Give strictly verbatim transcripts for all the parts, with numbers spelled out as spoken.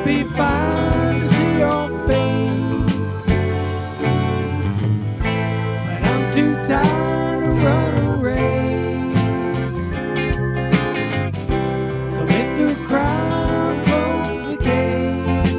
be fine to see your face, but I'm too tired to run a race. Commit the crime, close the case.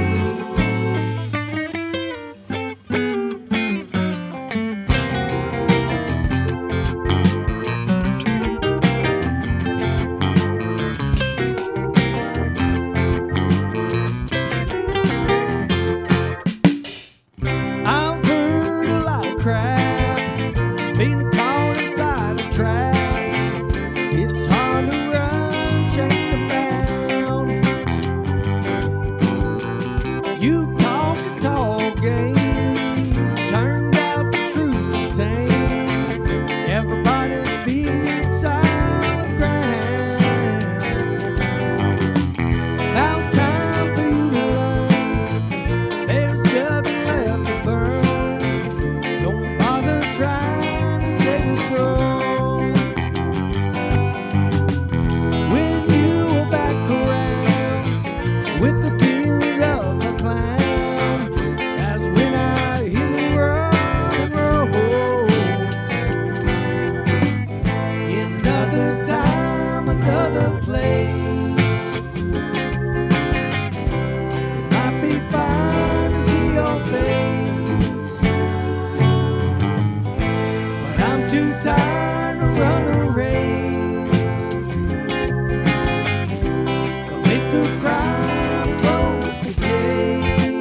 I've heard a lot of crap, been caught inside a trap. It's hard to run, chained bound. You talk a tall game, turns out the truth is tame. Everybody's feet inside the ground. About time for you to learn, there's nothing left to burn. Don't bother trying to save your soul. When you are back around with the tears of a clown, that's when I hear the run and roll. Another time, another place. It might be fine to see your face, but I'm too tired to run a race. Commit the crime, close the case.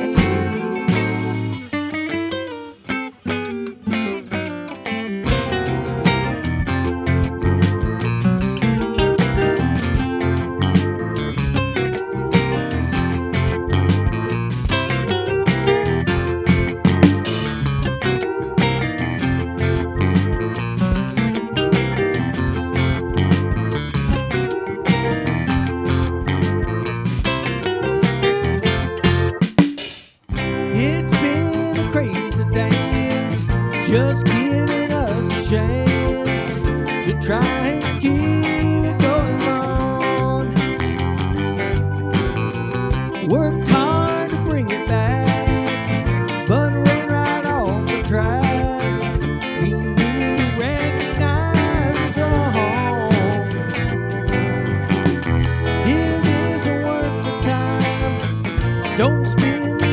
It's been a crazy dance, just giving us a chance to try and keep it going on. Worked hard to bring it back, but ran right off the track. We need to recognize it's wrong. It isn't worth the time. Don't spend